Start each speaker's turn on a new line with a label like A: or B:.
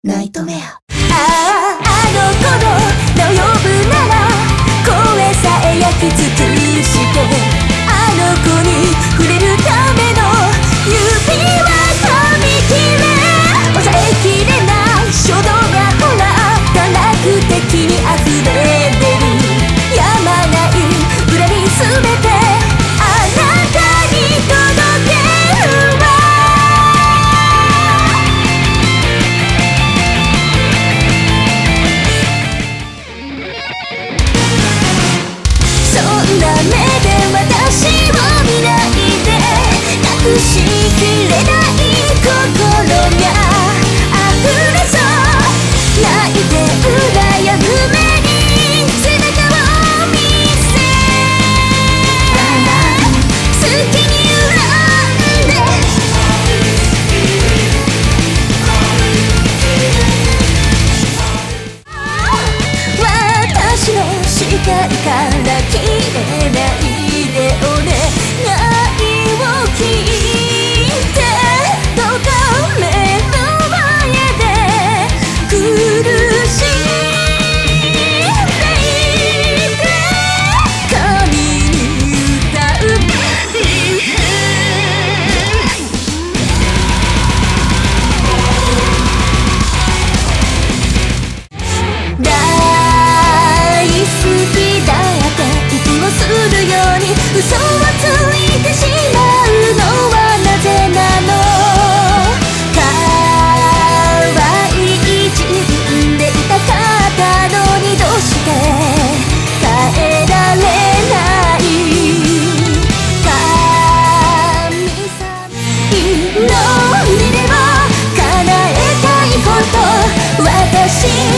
A: ナイトメア。
B: ああ、あの頃の呼ぶなら声さえ焼き尽くしてあの子に触れるための指は噛み切れ抑えきれない衝動がほらガラク的に溢れ出るやまない恨みすべてあなたに届けるわそんな目で私を見ないで隠しきれない心が溢れそう泣いて羨む目に背中を見せ好きに恨んで私の視界から消えないでお願いを聞いてどうか目の前で苦しんでいて神に歌う大好きだって息をするように嘘をついてしまうのはなぜなの可愛い自分でいたかったのにどうして変えられない神様祈りでも叶えたいこと私